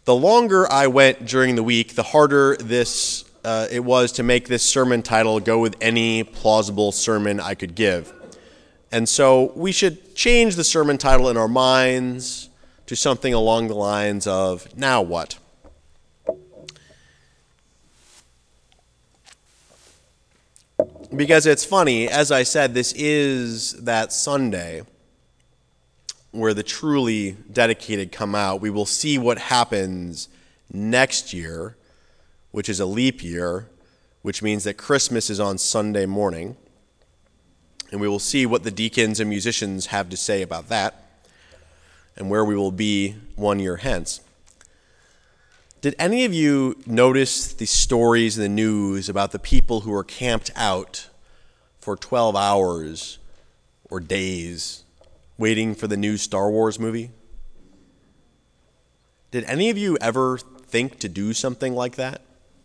The longer I went during the week, the harder it was to make this sermon title go with any plausible sermon I could give. And so we should change the sermon title in our minds to something along the lines of, Now What? Because it's funny, as I said, this is that Sunday where the truly dedicated come out. We will see what happens next year, which is a leap year, which means that Christmas is on Sunday morning. And we will see what the deacons and musicians have to say about that and where we will be 1 year hence. Did any of you notice the stories in the news about the people who were camped out for 12 hours or days waiting for the new Star Wars movie? Did any of you ever think to do something like that?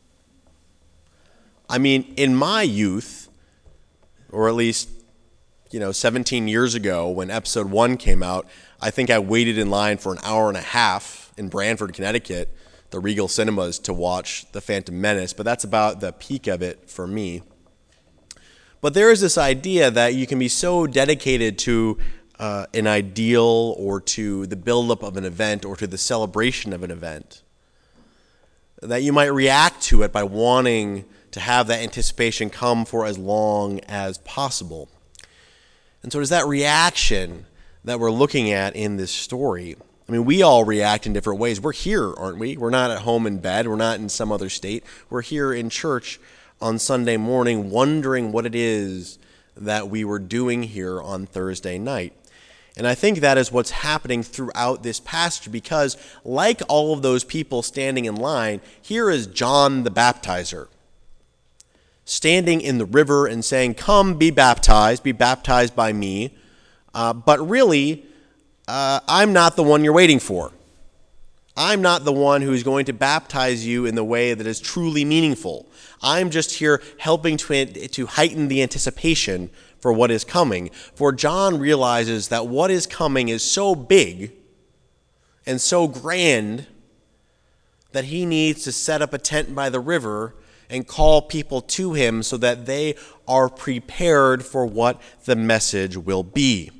I mean, in my youth, or at least 17 years ago when episode 1 came out, I think I waited in line for an hour and a half in Branford, Connecticut, the Regal Cinemas, to watch The Phantom Menace, but that's about the peak of it for me. But there is this idea that you can be so dedicated to an ideal or to the buildup of an event or to the celebration of an event that you might react to it by wanting to have that anticipation come for as long as possible. And so there's that reaction that we're looking at in this story. I mean, we all react in different ways. We're here, aren't we? We're not at home in bed. We're not in some other state. We're here in church on Sunday morning wondering what it is that we were doing here on Thursday night. And I think that is what's happening throughout this passage, because like all of those people standing in line, here is John the Baptizer standing in the river and saying, "Come, be baptized by me." But really, I'm not the one you're waiting for. I'm not the one who's going to baptize you in the way that is truly meaningful. I'm just here helping to heighten the anticipation for what is coming. For John realizes that what is coming is so big and so grand that he needs to set up a tent by the river and call people to him so that they are prepared for what the message will be.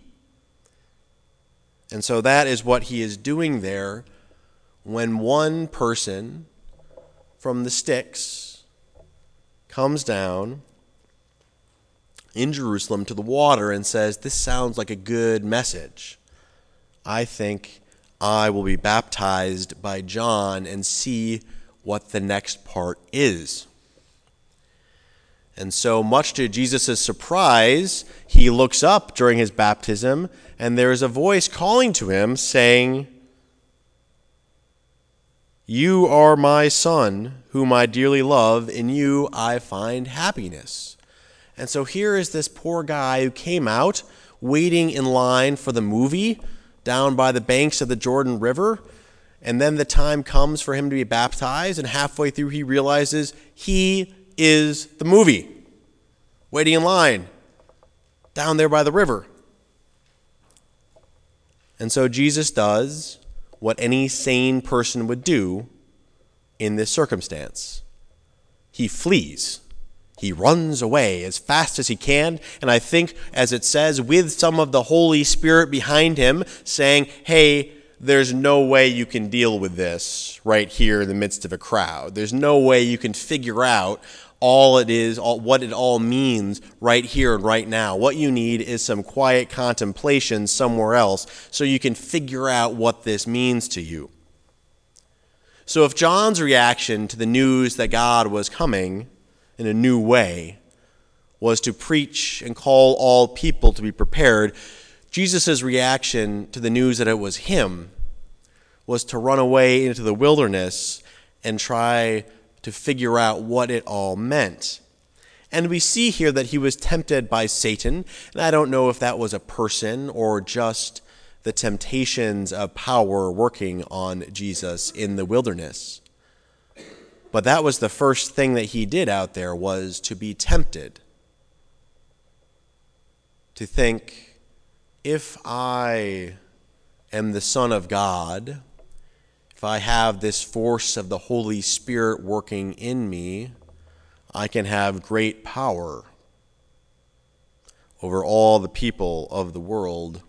And so that is what he is doing there when one person from the sticks comes down in Jerusalem to the water and says, "This sounds like a good message. I think I will be baptized by John and see what the next part is." And so, much to Jesus' surprise, he looks up during his baptism, and there is a voice calling to him saying, "You are my son, whom I dearly love. In you I find happiness." And so here is this poor guy who came out waiting in line for the movie down by the banks of the Jordan River, and then the time comes for him to be baptized, and halfway through he realizes he is the movie, waiting in line down there by the river. And so Jesus does what any sane person would do in this circumstance. He flees. He runs away as fast as he can, and I think, as it says, with some of the Holy Spirit behind him, saying, "Hey, there's no way you can deal with this right here in the midst of a crowd. There's no way you can figure out what it all means right here and right now. What you need is some quiet contemplation somewhere else so you can figure out what this means to you." So if John's reaction to the news that God was coming in a new way was to preach and call all people to be prepared, Jesus' reaction to the news that it was him was to run away into the wilderness and try to figure out what it all meant. And we see here that he was tempted by Satan, and I don't know if that was a person or just the temptations of power working on Jesus in the wilderness. But that was the first thing that he did out there, was to be tempted. To think, if I am the Son of God, if I have this force of the Holy Spirit working in me, I can have great power over all the people of the world.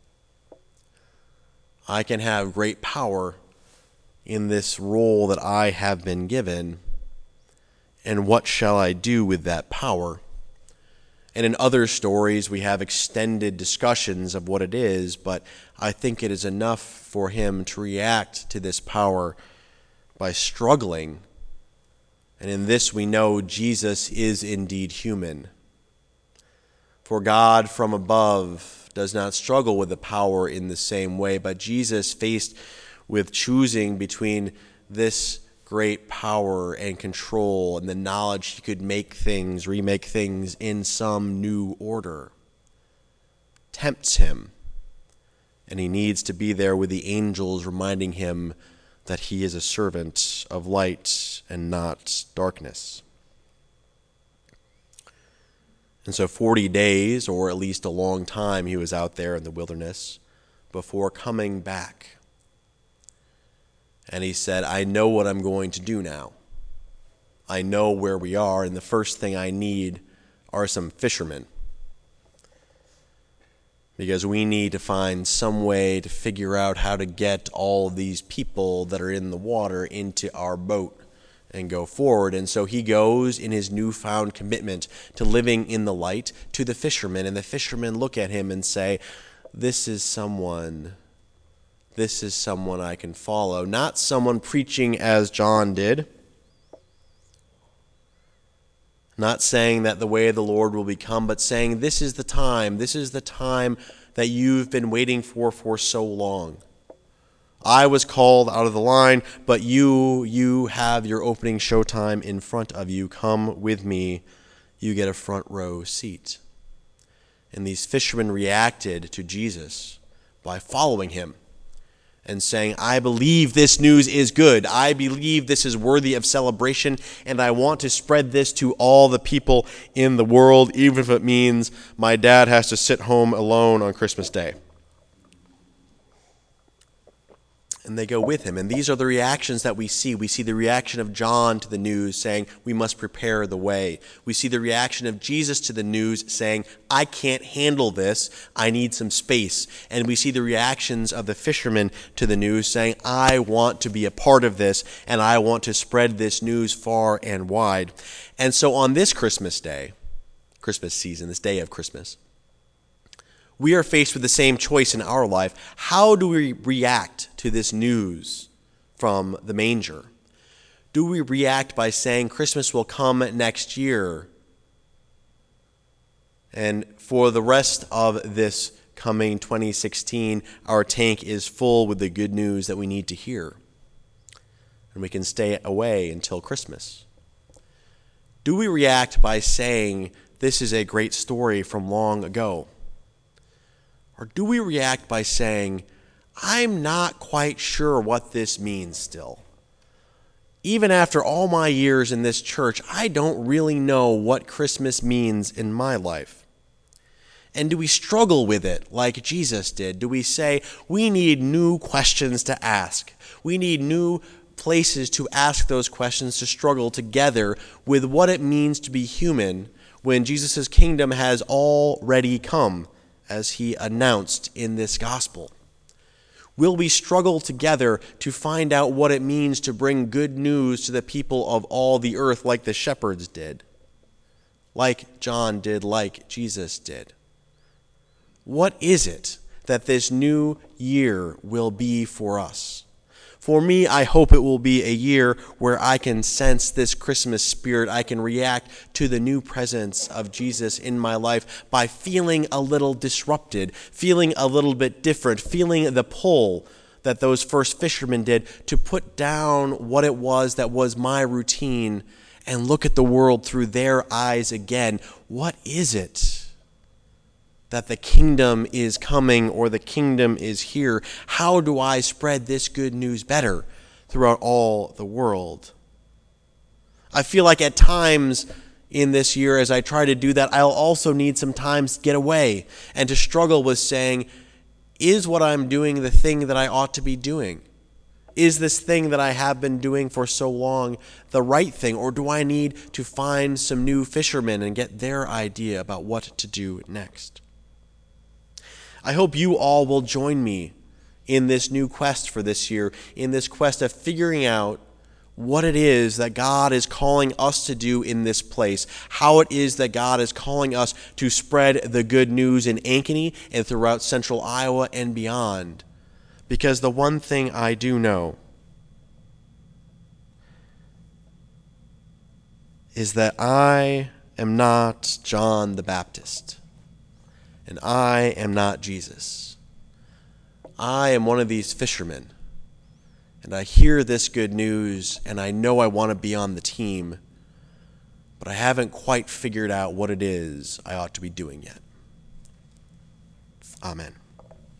I can have great power in this role that I have been given. And what shall I do with that power? And in other stories, we have extended discussions of what it is, but I think it is enough for him to react to this power by struggling. And in this we know Jesus is indeed human. For God from above does not struggle with the power in the same way, but Jesus, faced with choosing between this great power and control and the knowledge he could make things, remake things in some new order, tempts him. And he needs to be there with the angels reminding him that he is a servant of light and not darkness. And so 40 days, or at least a long time, he was out there in the wilderness before coming back. And he said, I know what I'm going to do now. I know where we are, and the first thing I need are some fishermen. Because we need to find some way to figure out how to get all of these people that are in the water into our boat and go forward. And so he goes in his newfound commitment to living in the light to the fishermen, and the fishermen look at him and say, this is someone I can follow. Not someone preaching as John did. Not saying that the way of the Lord will become, but saying this is the time that you've been waiting for so long. I was called out of the line, but you have your opening showtime in front of you. Come with me. You get a front row seat. And these fishermen reacted to Jesus by following him and saying, I believe this news is good. I believe this is worthy of celebration, and I want to spread this to all the people in the world, even if it means my dad has to sit home alone on Christmas Day. And they go with him. And these are the reactions that we see. We see the reaction of John to the news saying, we must prepare the way. We see the reaction of Jesus to the news saying, I can't handle this. I need some space. And we see the reactions of the fishermen to the news saying, I want to be a part of this, and I want to spread this news far and wide. And so on this Christmas day, Christmas season, this day of Christmas, we are faced with the same choice in our life. How do we react to this news from the manger? Do we react by saying Christmas will come next year, and for the rest of this coming 2016, our tank is full with the good news that we need to hear, and we can stay away until Christmas? Do we react by saying this is a great story from long ago? Or do we react by saying, I'm not quite sure what this means still. Even after all my years in this church, I don't really know what Christmas means in my life. And do we struggle with it like Jesus did? Do we say, we need new questions to ask? We need new places to ask those questions, to struggle together with what it means to be human when Jesus' kingdom has already come, as he announced in this gospel? Will we struggle together to find out what it means to bring good news to the people of all the earth like the shepherds did, like John did, like Jesus did? What is it that this new year will be for us? For me, I hope it will be a year where I can sense this Christmas spirit. I can react to the new presence of Jesus in my life by feeling a little disrupted, feeling a little bit different, feeling the pull that those first fishermen did to put down what it was that was my routine and look at the world through their eyes again. What is it that the kingdom is coming or the kingdom is here? How do I spread this good news better throughout all the world? I feel like at times in this year, as I try to do that, I'll also need some time to get away and to struggle with saying, is what I'm doing the thing that I ought to be doing? Is this thing that I have been doing for so long the right thing, or do I need to find some new fishermen and get their idea about what to do next? I hope you all will join me in this new quest for this year, in this quest of figuring out what it is that God is calling us to do in this place, how it is that God is calling us to spread the good news in Ankeny and throughout central Iowa and beyond. Because the one thing I do know is that I am not John the Baptist, and I am not Jesus. I am one of these fishermen. And I hear this good news, and I know I want to be on the team, but I haven't quite figured out what it is I ought to be doing yet. Amen.